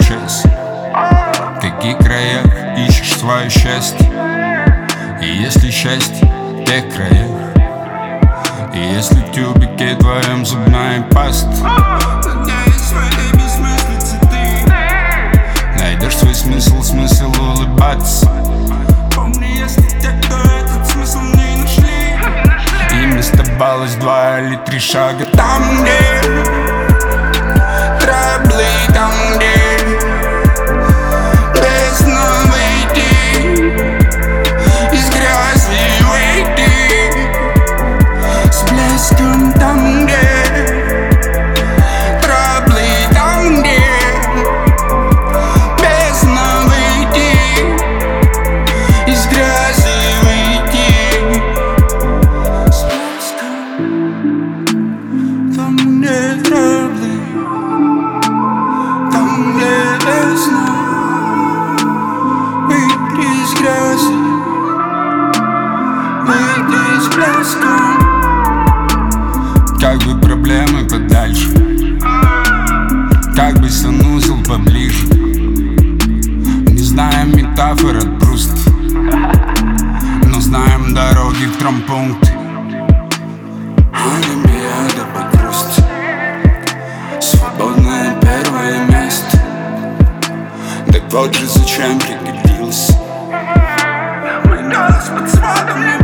исчез. В каких краях ищешь свое счастье? И если счастье в тех краях, и если в тюбике твоем зубная паста, надеюсь, в этой бессмыслице ты найдешь свой смысл, смысл улыбаться. Помни, если те, кто этот смысл не нашли, им оставалось 2 или 3 шага. Там, где траблы, там, где бездна, выйти из грязи, выйти с блеском. Там, где траблы, там, где бездна, выйти из грязи, выйти с блеском. Там, где траблы, там, где бездна, выйти из грязи, выйти с блеском. Как бы проблемы подальше, как бы санузел поближе. Не знаем метафор от бруста, но знаем дороги в травмпункты. Олимпиада по грусти, свободное первое место. Так вот же зачем пригодилось. Мы нас под сводом не